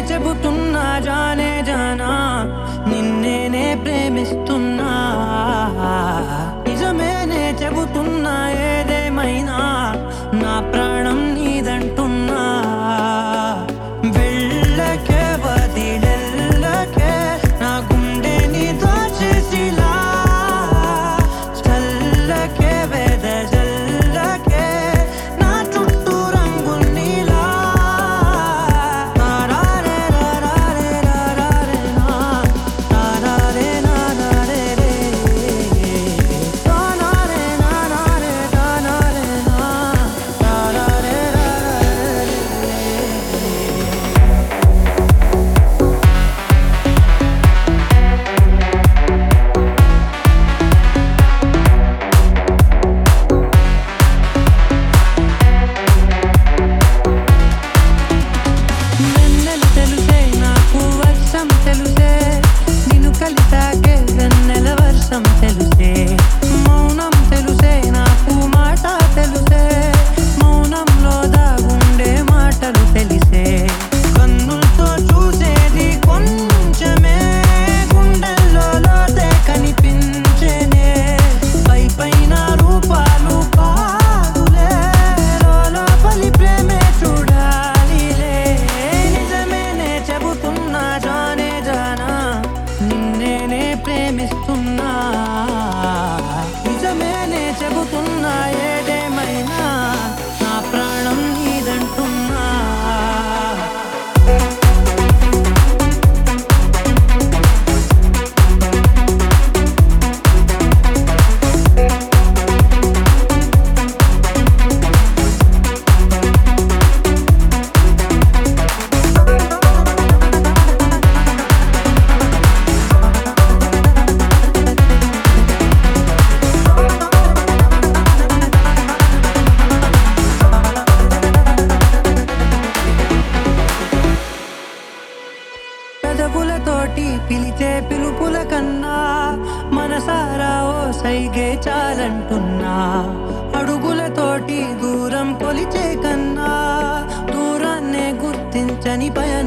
చెబుతున్నా జానే జానా నిన్నేనే ప్రేమిస్తున్నా నిజమేనే చెబుతున్నా ఏదేమైనా నా ప్రాణం నీదంటున్నా వెళ్ళకే వదిలెళ్ళకే నా గుండెని దోచేసిలా చల్లకే వెదజల్లకే నా చుట్టూ రంగుల్నిలా తారారే రారే రారే నా తారారే నారే రే తానారే నారే తానారే నా తారారే రారే వెన్నెల తెలుసే నాకు వర్షం తెలుసే నిన్ను కలిసాకే వెన్నెల వర్షం తెలుసే మౌనం తెలుసే నాకు మాట తెలుసే మౌనంలో దాగుండే మాటలు తెలిసే కన్నులతో చూసేది కొంచెమే గుండెల్లో లోతే కనిపించేనే పై పైన రూపాలు కాదులే లోపలి ప్రేమే చూడాలిలే నిజమేనే చెబుతున్నా జానే జానా నిన్నేనే ప్రేమిస్తున్నా నిజమేనే చెబుతున్నా ఏదేమైనా నా ప్రాణం నీదంటున్నా పెదవులతోటి పిలిచే పిలుపుల కన్నా మనసారా ఓ సైగే చాలంటున్నా అడుగులతోటి దూరం కొలిచే కన్నా దూరాన్నే గుర్తించని పయనం